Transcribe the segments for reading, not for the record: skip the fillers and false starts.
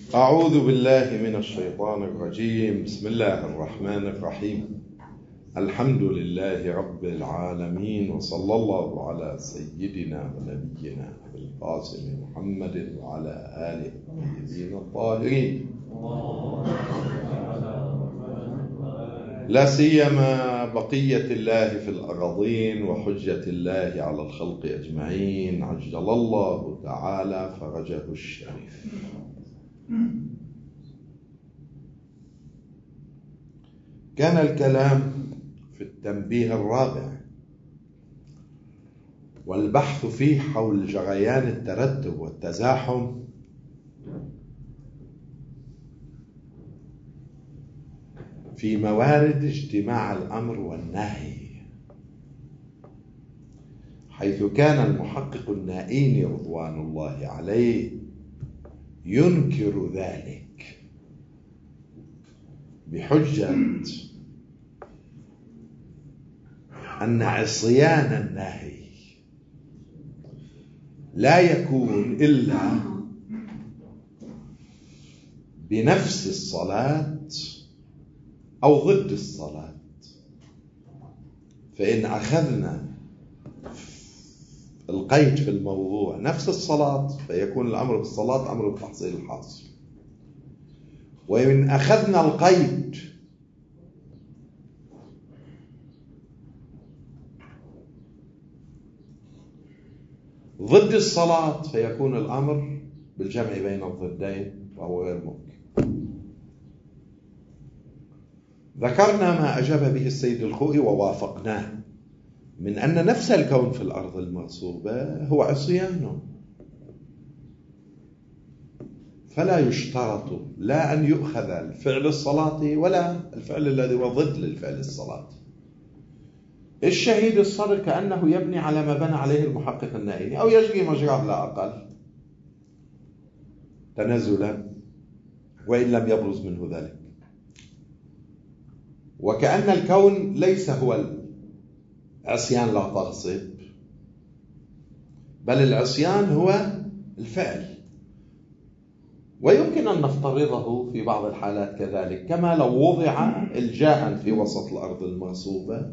أعوذ بالله من الشيطان الرجيم. بسم الله الرحمن الرحيم. الحمد لله رب العالمين، وصلى الله على سيدنا ونبينا القاسم محمد وعلى آله الطيبين الطاهرين، لا سيما بقية الله في الأراضين وحجة الله على الخلق أجمعين، عجل الله تعالى فرجه الشريف. كان الكلام في التنبيه الرابع والبحث فيه حول جريان الترتب والتزاحم في موارد اجتماع الأمر والنهي، حيث كان المحقق النائيني رضوان الله عليه ينكر ذلك بحجة أن عصيان النهي لا يكون إلا بنفس الصلاة أو ضد الصلاة. فإن أخذنا القيد في الموضوع نفس الصلاة فيكون الأمر بالصلاة أمر بالتحصيل الحاصل، وإن أخذنا القيد ضد الصلاة فيكون الأمر بالجمع بين الضدين وهو غير ممكن. ذكرنا ما أجاب به السيد الخوئي ووافقناه من أن نفس الكون في الأرض المغصوبة هو عصيانه، فلا يشترط لا أن يؤخذ الفعل الصلاة ولا الفعل الذي هو ضد للفعل الصلاة. الشهيد الصدر كأنه يبني على ما بنى عليه المحقق النائيني أو يجري مجراه لا أقل تنازلا وإن لم يبرز منه ذلك، وكأن الكون ليس هو العصيان لا تغصب، بل العصيان هو الفعل، ويمكن أن نفترضه في بعض الحالات كذلك، كما لو وضع الجاء في وسط الأرض المغصوبة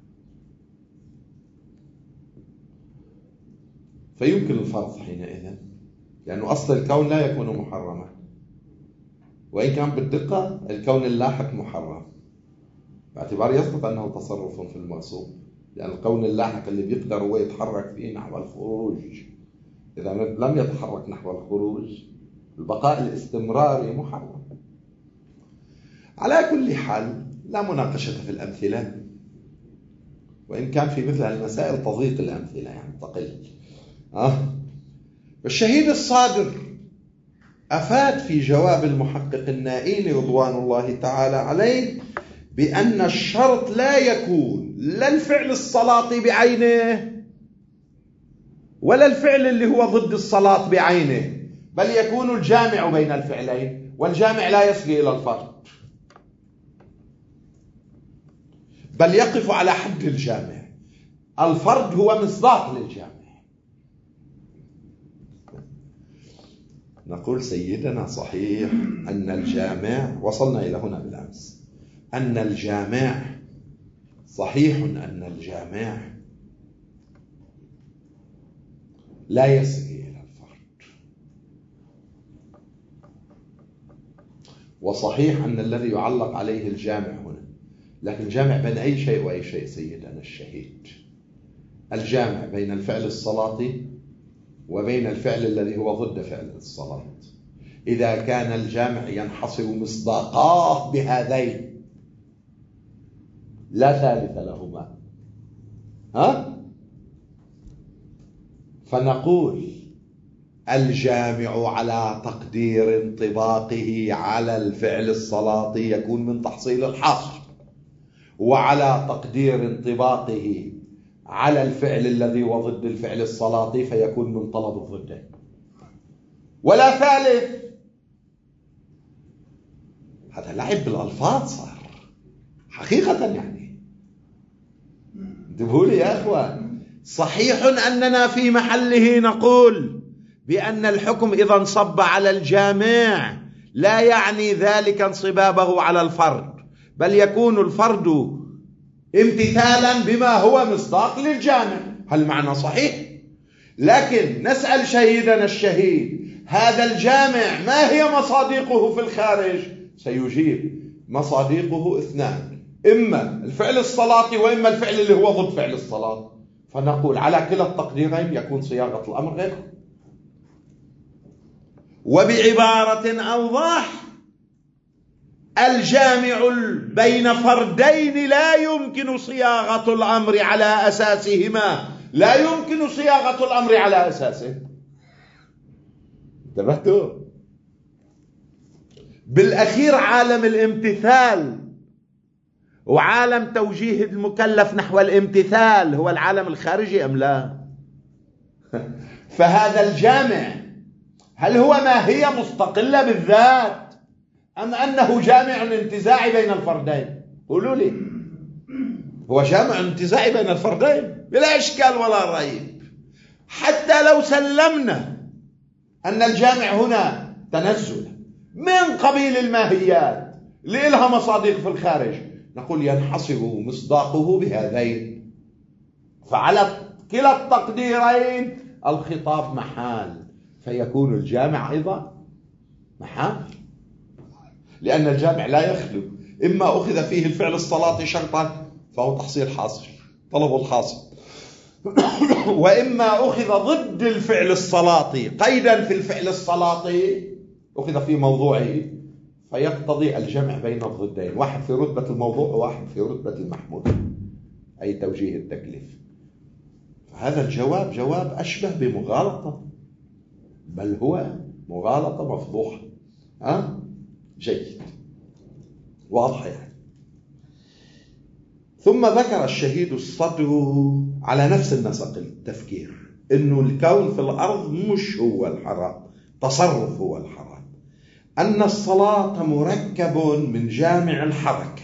فيمكن الفرض حينئذ، لأنه أصل الكون لا يكون محرما، وإن كان بالدقة الكون اللاحق محرم باعتبار يثبت أنه تصرف في المغصوب، لأن الكون اللاحق اللي بيقدر هو يتحرك فيه نحو الخروج، إذا لم يتحرك نحو الخروج البقاء الاستمراري محرم. على كل حال لا مناقشة في الأمثلة، وإن كان في مثل المسائل تضيق الأمثلة يعني تقل. الشهيد الصادر أفاد في جواب المحقق النائيني رضوان الله تعالى عليه بأن الشرط لا يكون لا الفعل الصلاة بعينه ولا الفعل اللي هو ضد الصلاة بعينه، بل يكون الجامع بين الفعلين، والجامع لا يسري إلى الفرد بل يقف على حد الجامع. الفرد هو مصداق للجامع. نقول سيدنا صحيح أن الجامع، وصلنا إلى هنا بالأمس، أن الجامع صحيح أن الجامع لا يسري إلى الفرد، وصحيح أن الذي يعلق عليه الجامع هنا، لكن الجامع بين أي شيء وأي شيء سيدنا الشهيد؟ الجامع بين الفعل الصلاة وبين الفعل الذي هو ضد فعل الصلاة. إذا كان الجامع ينحصر مصداقاه بهذين لا ثالث لهما، فنقول الجامع على تقدير انطباقه على الفعل الصلاة يكون من تحصيل الحاصل، وعلى تقدير انطباقه على الفعل الذي هو ضد الفعل الصلاة فيكون من طلب الضدين، ولا ثالث. هذا لعب بالألفاظ صار حقيقة، يعني انتبهوا لي يا أخوان. صحيح أننا في محله نقول بأن الحكم إذا انصب على الجامع لا يعني ذلك انصبابه على الفرد، بل يكون الفرد امتثالا بما هو مصداق للجامع. هل معنى صحيح؟ لكن نسأل شهيدنا الشهيد هذا الجامع ما هي مصادقه في الخارج؟ سيجيب مصادقه اثنان، إما الفعل الصلاتي وإما الفعل اللي هو ضد فعل الصلاة. فنقول على كلا التقديرين يكون صياغة الأمر غيره. وبعبارة أوضح، الجامع بين فردين لا يمكن صياغة الأمر على أساسهما، لا يمكن صياغة الأمر على أساسه. انتبهتوا؟ بالأخير عالم الامتثال وعالم توجيه المكلف نحو الامتثال هو العالم الخارجي أم لا؟ فهذا الجامع هل هو ماهية مستقلة بالذات أم أنه جامع انتزاعي بين الفردين؟ قولوا لي. هو جامع انتزاعي بين الفردين بلا إشكال ولا ريب. حتى لو سلمنا أن الجامع هنا تنزل من قبيل الماهيات لإلها مصادق في الخارج، نقول ينحصر مصداقه بهذين. فعلى كلا التقديرين الخطاب محال، فيكون الجامع أيضا محال، لأن الجامع لا يخلو إما أخذ فيه الفعل الصلاتي شرطا فهو تحصيل حاصل طلب الحاصل، وإما أخذ ضد الفعل الصلاتي قيدا في الفعل الصلاتي أخذ في موضوعه فيقتضي الجمع بين الضدين، واحد في رتبة الموضوع وواحد في رتبة المحمول، أي توجيه التكليف. هذا الجواب جواب أشبه بمغالطة، بل هو مغالطة مفضوحة. جيد، واضح يعني. ثم ذكر الشهيد الصدر على نفس النسق التفكير إنه الكون في الأرض مش هو الحرام، تصرف هو الحرام، أن الصلاة مركب من جامع الحركة،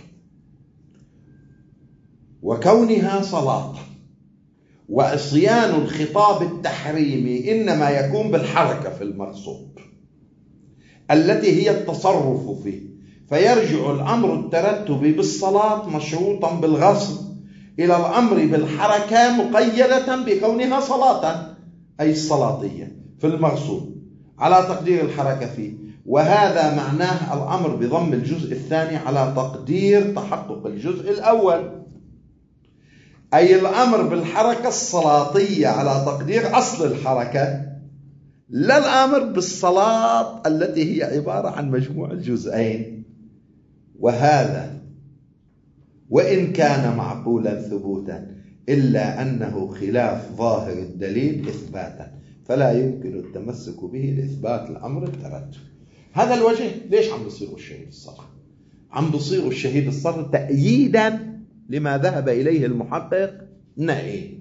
وكونها صلاة وعصيان الخطاب التحريمي إنما يكون بالحركة في المغصوب التي هي التصرف فيه، فيرجع الأمر الترتبي بالصلاة مشروطا بالغصب إلى الأمر بالحركة مقيدة بكونها صلاة، أي الصلاتية في المغصوب على تقدير الحركة فيه. وهذا معناه الأمر بضم الجزء الثاني على تقدير تحقق الجزء الأول، أي الأمر بالحركة الصلاتية على تقدير أصل الحركة، لا الأمر بالصلاة التي هي عبارة عن مجموع الجزئين. وهذا وإن كان معقولا ثبوتا إلا أنه خلاف ظاهر الدليل إثباتا، فلا يمكن التمسك به لإثبات الأمر الترتب. هذا الوجه ليش عم بصير الشهيد الصدر؟ عم بصير الشهيد الصدر تأييدا لما ذهب إليه المحقق نعيم،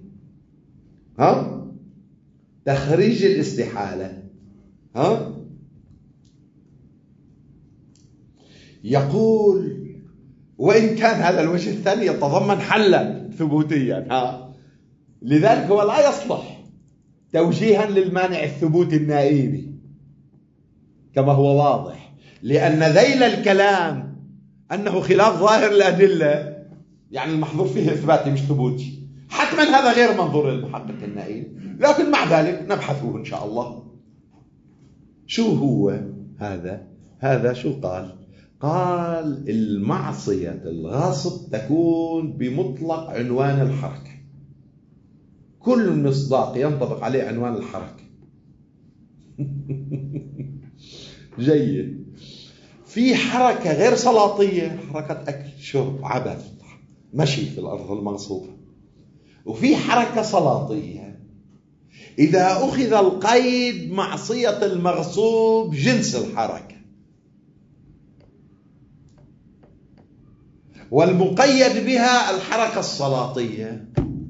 تخريج الاستحالة. يقول وإن كان هذا الوجه الثاني يتضمن حلا ذبوتيا، لذلك هو لا يصلح توجيها للمانع الثبوت النائبي كما هو واضح، لأن ذيل الكلام أنه خلاف ظاهر الأدلة، يعني المحظور فيه إثباتي مش ثبوتي، حتما هذا غير منظور المحقق النائب، لكن مع ذلك نبحثه إن شاء الله. شو هو هذا شو قال المعصية الغصب تكون بمطلق عنوان الحركة، كل مصداق ينطبق عليه عنوان الحركة. جيد. في حركة غير صلاتية، حركة أكل شرب عبث مشي في الأرض المغصوبة، وفي حركة صلاتية. إذا أخذ القيد معصية المغصوب جنس الحركة، والمقيد بها الحركة الصلاتية،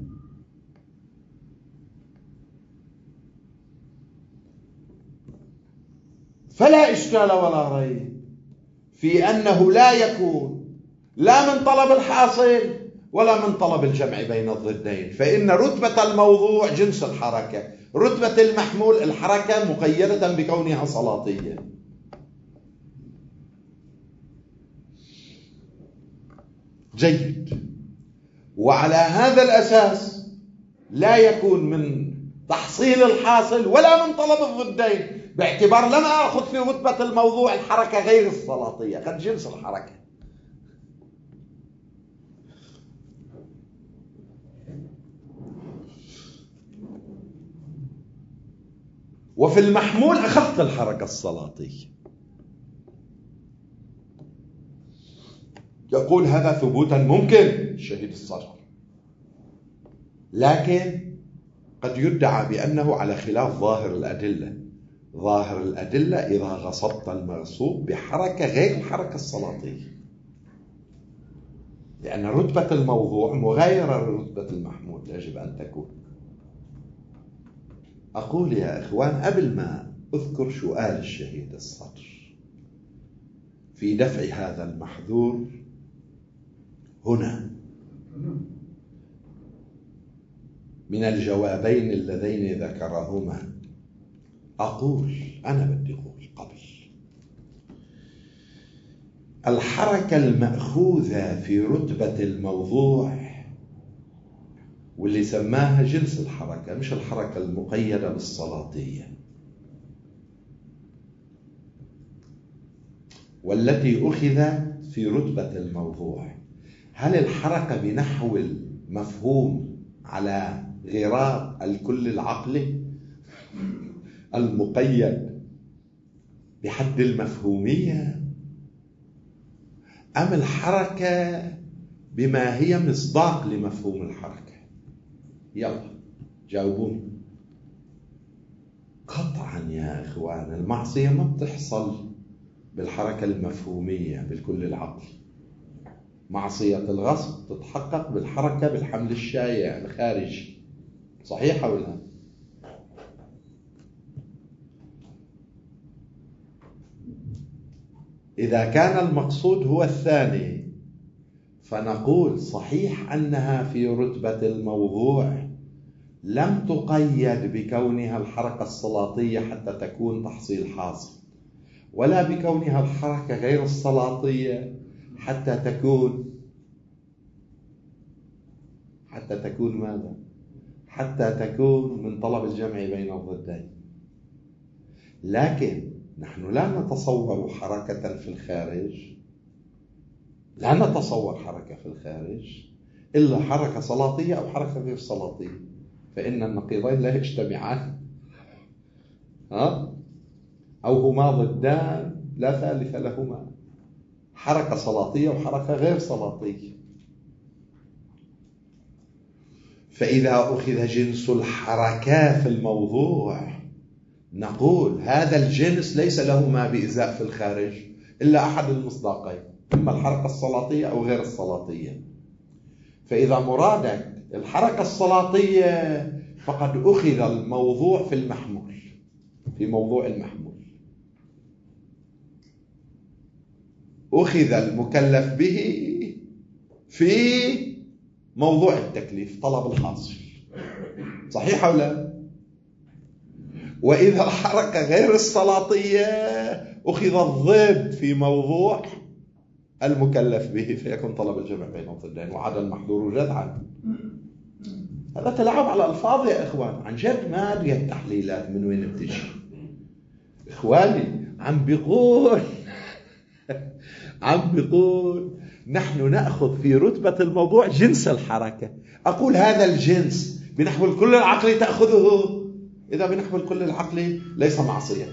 فلا إشكال ولا ريب في أنه لا يكون لا من طلب الحاصل ولا من طلب الجمع بين الضدين، فإن رتبة الموضوع جنس الحركة، رتبة المحمول الحركة مقيدة بكونها صلاتية. جيد. وعلى هذا الأساس لا يكون من تحصيل الحاصل ولا من طلب الضدين، باعتبار لم أخذ في رتبة الموضوع الحركة غير السلاطية، قد جنس الحركة. وفي المحمول أخذت الحركة السلاطية. يقول هذا ثبوتا ممكن الشهيد الصدر، لكن قد يدعى بأنه على خلاف ظاهر الأدلة. ظاهر الأدلة إذا غصبت المغصوب بحركة غير الحركة السلاطية، لأن رتبة الموضوع مغايرة لرتبة المحمول، يجب أن تكون. أقول يا إخوان قبل ما أذكر سؤال الشهيد الصدر في دفع هذا المحذور، هنا من الجوابين اللذين ذكرهما أقول أنا بدي أقول قبل الحركة المأخوذة في رتبة الموضوع واللي سماها جنس الحركة، مش الحركة المقيدة بالسلاطية، والتي أخذت في رتبة الموضوع، هل الحركة بنحو المفهوم على غرار الكل العقلي المقيد بحد المفهومية، أم الحركة بما هي مصداق لمفهوم الحركة؟ يلا جاوبوني. قطعا يا إخوان المعصية ما بتحصل بالحركة المفهومية بالكل العقلي. معصية الغصب تتحقق بالحركة بالحمل الشائع الخارجي، صحيح أو لا؟ إذا كان المقصود هو الثاني فنقول صحيح أنها في رتبة الموضوع لم تقيد بكونها الحركة السلاطية حتى تكون تحصيل حاصل، ولا بكونها الحركة غير السلاطية حتى تكون ماذا؟ حتى تكون من طلب الجمع بين الضدين. لكن نحن لا نتصور حركة في الخارج، لا نتصور حركة في الخارج إلا حركة سلاطية أو حركة غير سلاطية، فإن النقيضين لا يجتمعان، أو هما ضدان لا ثالث لهما، حركة سلاطية وحركة غير سلاطية. فإذا أخذ جنس الحركات في الموضوع نقول هذا الجنس ليس له ما بإزاء في الخارج إلا أحد المصداقين، إما الحركة السلاطية أو غير السلاطية. فإذا مرادك الحركة السلاطية فقد أخذ الموضوع في المحمول، في موضوع المحمول، أخذ المكلف به في موضوع التكليف طلب الحاصل، صحيح أو لا؟ وإذا الحركة غير السلاطية أخذ الضد في موضوع المكلف به فيكون طلب الجمع بين الضدين وعدا المحظور جدعا. هذا تلعب على الألفاظ يا إخوان، عن جد ما أدري التحليلات من وين بتجي. إخواني عم بيقول نحن نأخذ في رتبة الموضوع جنس الحركة. أقول هذا الجنس بنحو الكل العقلي تأخذه، إذا بنحو الكل العقلي ليس معصية.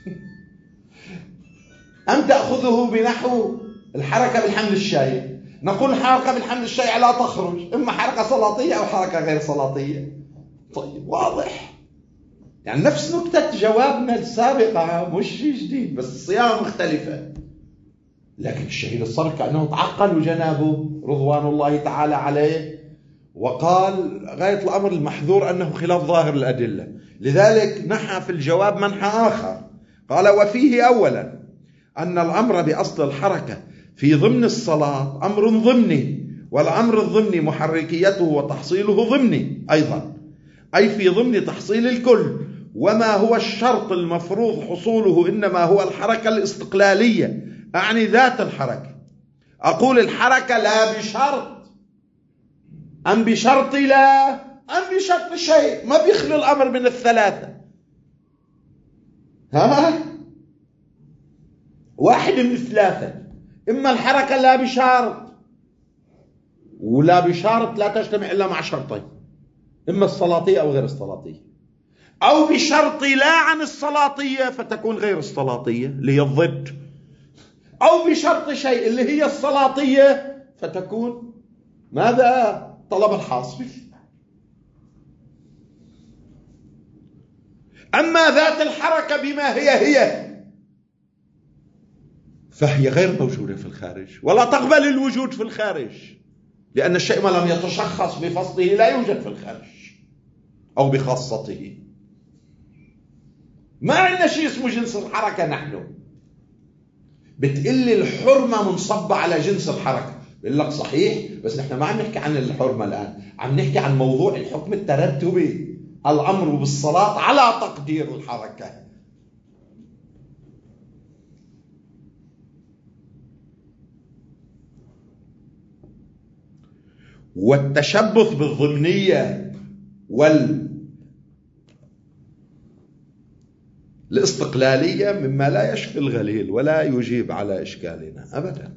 أم تأخذه بنحو الحركة بالحمل الشائع، نقول الحركة بالحمل الشائع لا تخرج، إما حركة سلاطية أو حركة غير سلاطية. طيب واضح، يعني نفس نكتة جوابنا السابقة، مش شيء جديد بس الصياغة مختلفة. لكن الشهيد الصدر كأنه تعقل جنابه رضوان الله تعالى عليه وقال غاية الأمر المحذور أنه خلاف ظاهر الأدلة، لذلك نحى في الجواب منحى آخر، قال وفيه أولا أن الأمر بأصل الحركة في ضمن الصلاة أمر ضمني، والأمر الضمني محركيته وتحصيله ضمني أيضا، أي في ضمن تحصيل الكل، وما هو الشرط المفروض حصوله إنما هو الحركة الاستقلالية، أعني ذات الحركة، أقول الحركة لا بشرط، أم بشرط لا، أم بشرط شيء، ما بيخلو الأمر من الثلاثة. واحد من الثلاثة، إما الحركة لا بشرط، ولا بشرط لا تجتمع إلا مع شرطين، إما الصلاتية أو غير الصلاتية، أو بشرط لا عن الصلاتية فتكون غير الصلاتية اللي هي الضد، أو بشرط شيء اللي هي الصلاتية فتكون ماذا؟ طلب الحاصل. أما ذات الحركة بما هي فهي غير موجودة في الخارج ولا تقبل الوجود في الخارج، لأن الشيء ما لم يتشخص بفصله لا يوجد في الخارج أو بخاصته. ما عندنا شيء اسمه جنس الحركة. نحن بتقلي الحرمة منصبة على جنس الحركة، بقول لك صحيح، بس نحن ما عم نحكي عن الحرمة الآن، عم نحكي عن موضوع الحكم الترتبي، الأمر بالصلاة على تقدير الحركة. والتشبث بالضمنية والاستقلالية مما لا يشفي الغليل ولا يجيب على إشكالنا أبدا.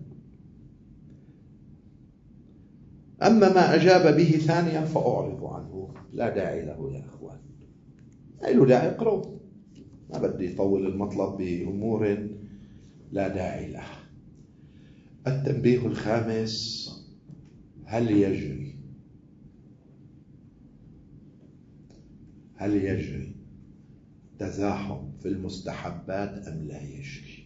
أما ما أجاب به ثانيا فأعرض عنه، لا داعي له يا أخوان، أي له داعي اقرأوا، ما بدي يطول المطلب بأمور لا داعي له. التنبيه الخامس: هل يجري تزاحم في المستحبات أم لا يجري؟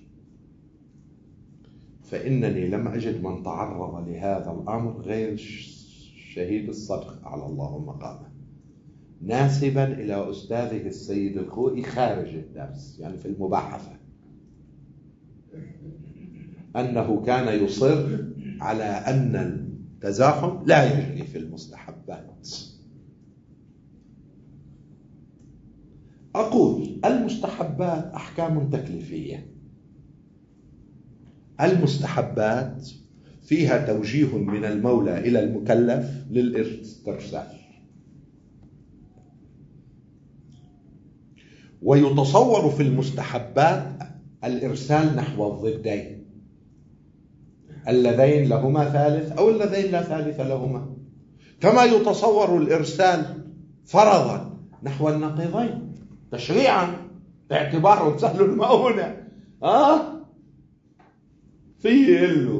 فإنني لم أجد من تعرض لهذا الأمر غير شهيد الصدق على الله مقامه، ناسبا إلى أستاذه السيد الخوئي خارج الدرس، يعني في المباحثة، أنه كان يصر على أن التزاحم لا يجري في المستحبات. أقول المستحبات أحكام تكليفية، المستحبات فيها توجيه من المولى إلى المكلف للاسترسال، ويتصور في المستحبات الإرسال نحو الضدين اللذين لهما ثالث أو اللذين لا ثالث لهما، كما يتصور الإرسال فرضا نحو النقيضين تشريعا اعتباره سهل المؤونة. فيه له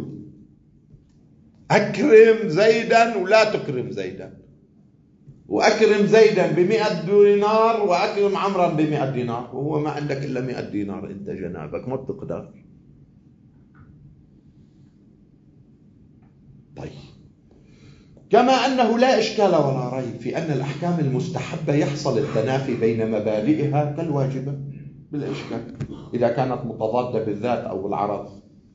أكرم زيدا ولا تكرم زيدا، وأكرم زيدا ب100 دينار وأكرم عمرا ب100 دينار، وهو ما عندك إلا 100 دينار أنت جنابك ما بتقدر. طيب، كما أنه لا إشكال ولا ريب في أن الأحكام المستحبة يحصل التنافي بين مبادئها كالواجبة بلا إشكال إذا كانت متضادة بالذات أو بالعرض،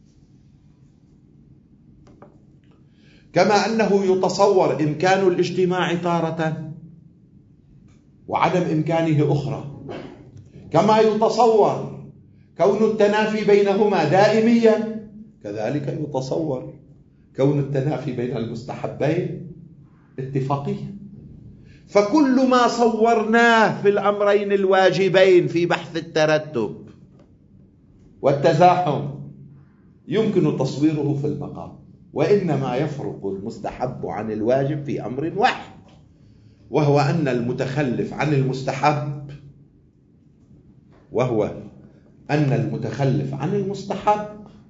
كما أنه يتصور إمكان الاجتماع تارة وعدم إمكانه أخرى، كما يتصور كون التنافي بينهما دائميا، كذلك يتصور كون التنافي بين المستحبين اتفاقيا. فكل ما صورناه في الأمرين الواجبين في بحث الترتب والتزاحم يمكن تصويره في المقام، وإنما يفرق المستحب عن الواجب في أمر واحد، وهو أن المتخلف عن المستحب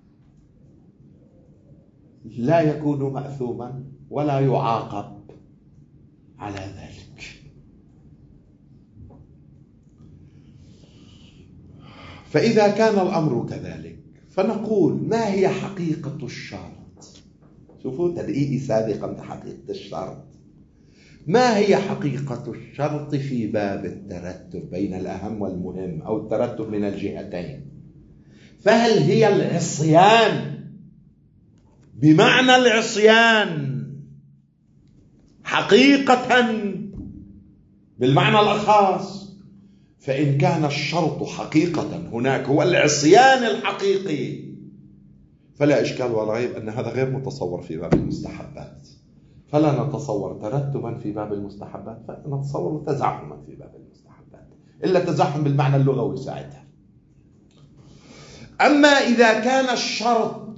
لا يكون مأثوما ولا يعاقب على ذلك. فإذا كان الأمر كذلك فنقول: ما هي حقيقة الشرط؟ شوفوا تدقيقي سابقا حقيقة الشرط. ما هي حقيقة الشرط في باب الترتب بين الأهم والمهم أو الترتب من الجهتين؟ فهل هي العصيان بمعنى العصيان حقيقة بالمعنى الأخص؟ فإن كان الشرط حقيقة هناك هو العصيان الحقيقي، فلا إشكال ولا ريب أن هذا غير متصور في باب المستحبات، فلا نتصور ترتبا في باب المستحبات، فنتصور تزاحما في باب المستحبات، إلا تزاحم بالمعنى اللغوي ساعتها. أما إذا كان الشرط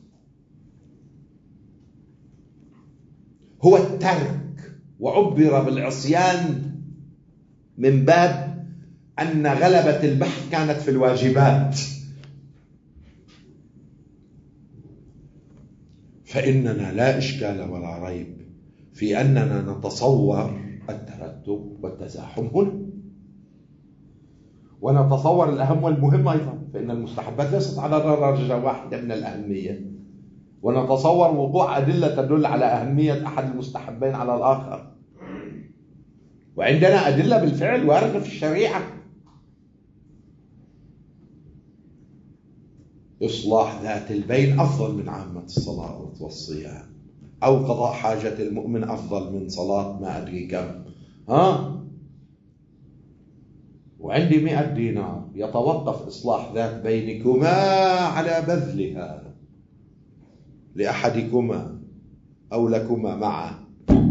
هو الترك وعبر بالعصيان من باب أن غلبة البحث كانت في الواجبات، فإننا لا إشكال ولا ريب في أننا نتصور الترتب والتزاحم هنا، ونتصور الأهم والمهم أيضا، فإن المستحبات ليست على درجة واحدة من الأهمية، ونتصور وقوع أدلة تدل على أهمية أحد المستحبين على الآخر، وعندنا أدلة بالفعل واردة في الشريعة. إصلاح ذات البين أفضل من عامة الصلاة والصيام، أو قضاء حاجة المؤمن أفضل من صلاة ما أدري كم. وعندي 100 دينار، يتوقف إصلاح ذات بينكما على بذلها لأحدكما أو لكما معا،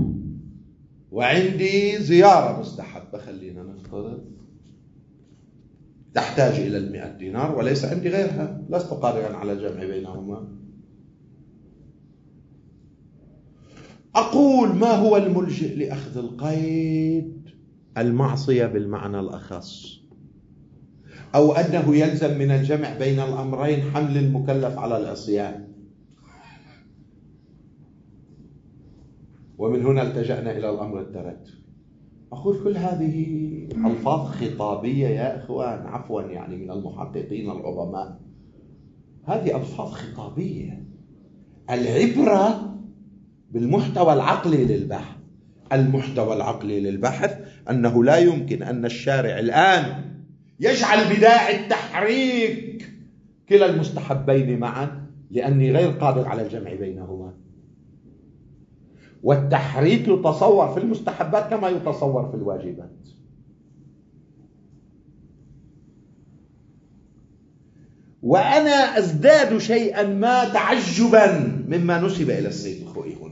وعندي زيارة مستحبة خلينا نفترض تحتاج إلى 100 دينار وليس عندي غيرها، لست قادرا على الجمع بينهما. أقول ما هو الملجئ لأخذ القيد؟ المعصية بالمعنى الأخص، أو أنه يلزم من الجمع بين الأمرين حمل المكلف على العصيان، ومن هنا التجأنا إلى الأمر الترتب. أقول كل هذه ألفاظ خطابية يا إخوان، عفوا يعني من المحققين العظماء، هذه ألفاظ خطابية. العبرة بالمحتوى العقلي للبحث. المحتوى العقلي للبحث أنه لا يمكن أن الشارع الآن يجعل بداعي التحريك كلا المستحبين معا، لأني غير قادر على الجمع بينهما. والتحريك يتصور في المستحبات كما يتصور في الواجبات. وأنا أزداد شيئا ما تعجبا مما نسب إلى السيد الخوئي هنا،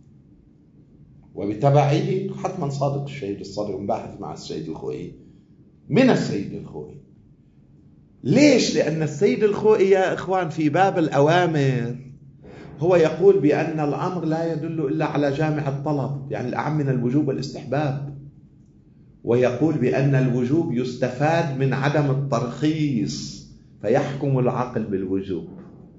وبتبعه حتما صادق الشهيد الصدر باحث مع السيد الخوئي من السيد الخوئي. ليش؟ لأن السيد الخوئي يا إخوان في باب الأوامر هو يقول بأن الأمر لا يدل إلا على جامع الطلب، يعني الأعم من الوجوب والاستحباب، ويقول بأن الوجوب يستفاد من عدم الترخيص فيحكم العقل بالوجوب.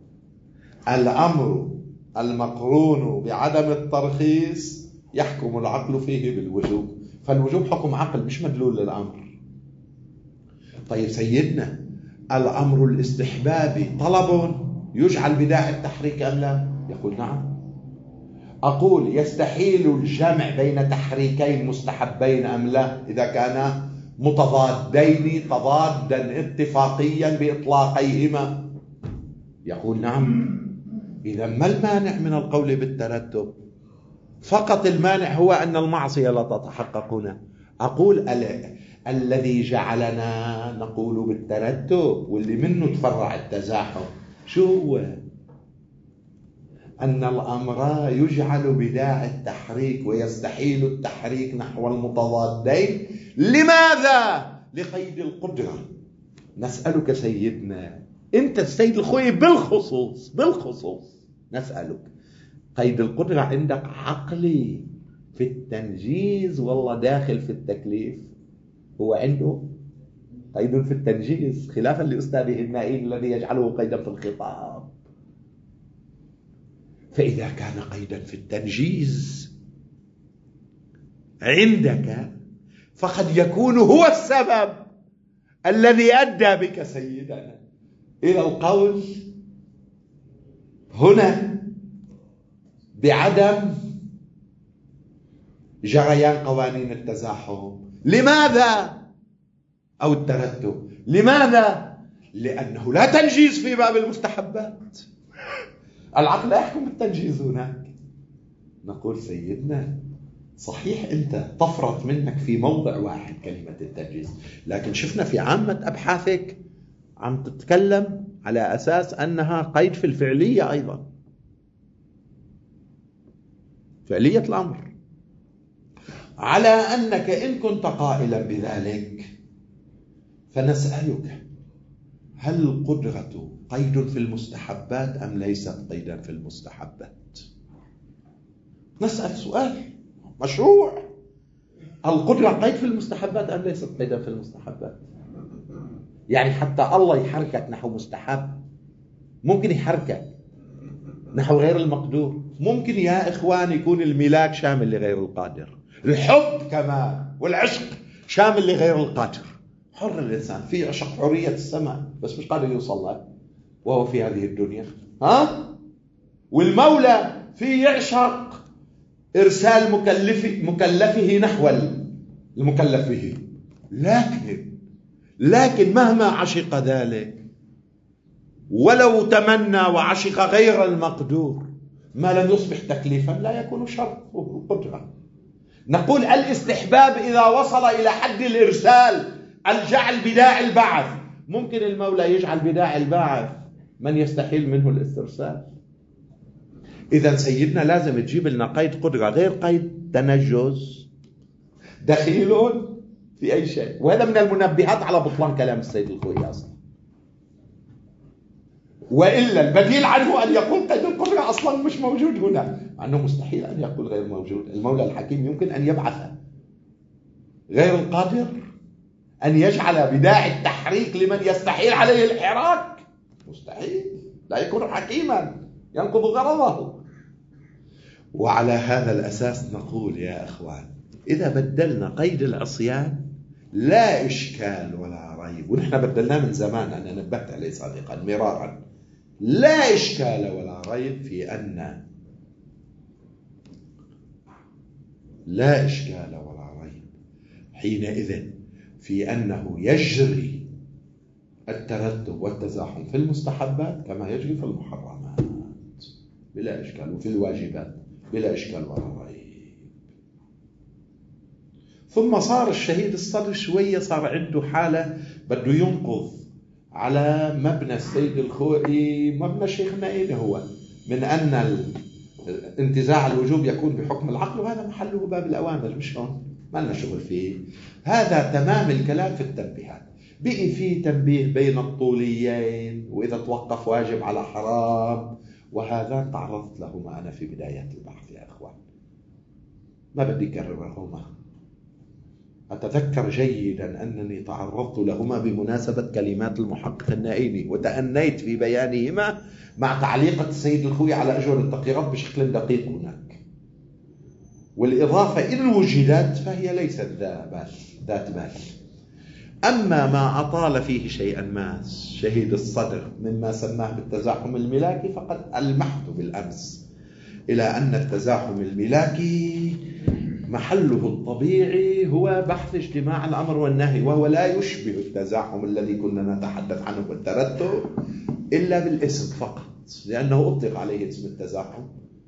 الأمر المقرون بعدم الترخيص يحكم العقل فيه بالوجوب، فالوجوب حكم عقل مش مدلول للأمر. طيب سيدنا، الأمر الاستحبابي طلب يجعل بداعي التحريك أم لا؟ يقول نعم. أقول يستحيل الجمع بين تحريكين مستحبين أم لا إذا كانا متضادين تضادا اتفاقيا بإطلاقيهما؟ يقول نعم. إذا ما المانع من القول بالترتب؟ فقط المانع هو أن المعصية لا تتحقق هنا. أقول الذي جعلنا نقول بالترتب واللي منه تفرع التزاحم شو هو؟ أن الأمر يجعل بداعي التحريك ويستحيل التحريك نحو المتضادين. لماذا؟ لقيد القدرة. نسألك سيدنا، أنت السيد الخوئي بالخصوص نسألك، قيد القدرة عندك عقلي في التنجيز والله داخل في التكليف؟ هو عنده قيد في التنجيز خلافا لأستاذه النائين الذي يجعله قيدا في الخطاب. فإذا كان قيدا في التنجيز عندك فقد يكون هو السبب الذي أدى بك سيدنا إلى القول هنا بعدم جريان قوانين التزاحم. لماذا؟ أو الترتب. لماذا؟ لأنه لا تنجيز في باب المستحبات، العقل لا يحكم بالتنجيز هناك. نقول سيدنا صحيح أنت طفرت منك في موضع واحد كلمة التنجيز، لكن شفنا في عامة أبحاثك عم تتكلم على أساس أنها قيد في الفعلية أيضا، فعلية الأمر، على أنك إن كنت قائلا بذلك فنسألك: هل القدرة قيد في المستحبات أم ليست قيدا في المستحبات؟ نسأل سؤال مشروع: القدرة قيد في المستحبات أم ليست قيدا في المستحبات؟ يعني حتى الله يحركك نحو مستحب، ممكن يحركك نحو غير المقدور. ممكن يا إخوان يكون الملاك شامل لغير القادر، الحب كمان والعشق شامل لغير القادر. حر الإنسان، في عشق حرية السماء بس مش قادر يوصل له وهو في هذه الدنيا، والمولى في يعشق إرسال مكلفه نحو المكلف به. لكن مهما عشق ذلك ولو تمنى وعشق غير المقدور، ما لم يصبح تكليفا لا يكون شرطه القدرة. نقول الاستحباب إذا وصل إلى حد الإرسال، الجعل بداعي البعث، ممكن المولى يجعل بداعي البعث من يستحيل منه الاسترسال. إذا سيدنا لازم تجيب لنا قيد قدرة غير قيد تنجز دخيل في أي شيء، وهذا من المنبهات على بطلان كلام السيد الخوئي أصلا. وإلا البديل عنه أن يقول قيد القدرة أصلا مش موجود هنا، مع أنه مستحيل أن يقول غير موجود. المولى الحكيم يمكن أن يبعث غير القادر، أن يجعل بداعي التحريك لمن يستحيل عليه الحراك، مستحيل، لا يكون حكيما ينقض غرضه. وعلى هذا الأساس نقول يا أخوان: إذا بدلنا قيد العصيان لا إشكال ولا ريب، ونحن بدلناه من زمان، أنا نبهت عليه سابقا مرارا، لا إشكال ولا ريب في أن لا إشكال ولا ريب حينئذ في أنه يجري الترتب والتزاحم في المستحبات كما يجري في المحرمات بلا إشكال، وفي الواجبات بلا إشكال ولا ريب. ثم صار الشهيد الصدر شوية صار عنده حالة بده ينقض على مبنى السيد الخوئي، مبنى الشيخ النائين، هو من أن انتزاع الوجوب يكون بحكم العقل، وهذا محله باب الأوامر، مش هون ما لنا شغل فيه. هذا تمام الكلام في التنبيهات. بقي فيه تنبيه بين الطوليين، وإذا توقف واجب على حرام، وهذا تعرضت لهما أنا في بداية البحث يا أخوان، ما بدي أكررهما. أتذكر جيدا أنني تعرضت لهما بمناسبة كلمات المحقق النائيني، وتأنيت في بيانهما مع تعليقة السيد الخوئي على أجور التقريرات بشكل دقيق هناك. والإضافة إن وجدت فهي ليست ذات بال. أما ما أطال فيه شيئا ما شهيد الصدر مما سماه بالتزاحم الملاكي، فقد ألمحت بالأمس إلى أن التزاحم الملاكي محله الطبيعي هو بحث اجتماع الأمر والنهي، وهو لا يشبه التزاحم الذي كنا نتحدث عنه بالترتب إلا بالاسم فقط، لأنه أطلق عليه اسم التزاحم،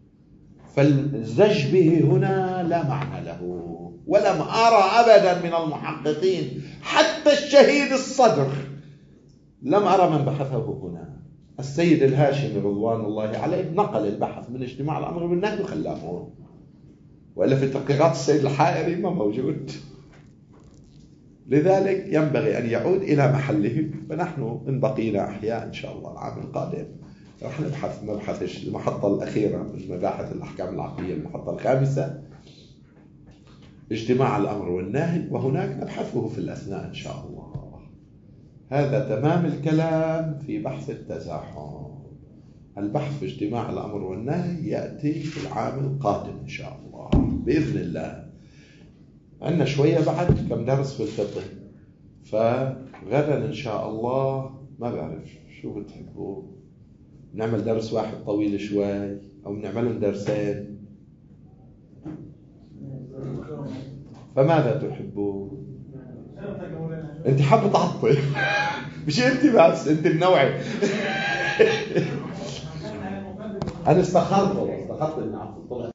فالزج به هنا لا معنى له. ولم أرى أبدا من المحققين حتى الشهيد الصدر لم أرى من بحثه هنا. السيد الهاشمي رضوان الله عليه نقل البحث من اجتماع الأمر والنهي وخلاه، وإلا في تقريرات السيد الحائري ما موجود. لذلك ينبغي أن يعود إلى محله، فنحن إن بقينا أحياء إن شاء الله العام القادم رح نبحث مبحث المحطة الأخيرة من مباحث الأحكام العقلية، المحطة الخامسة اجتماع الأمر والنهي، وهناك نبحثه في الأثناء إن شاء الله. هذا تمام الكلام في بحث التزاحم. البحث في اجتماع الأمر والنهي يأتي في العام القادم إن شاء الله بإذن الله. عندنا شوية بعد كم درس في الفقه، فغدا إن شاء الله ما بعرف شو بتحبوا، نعمل درس واحد طويل شوي أو نعملهم درسين، فماذا تحبون؟ أنت حابة تعطي مش أنت بس، أنت النوعي. أنا استخرت إني عطل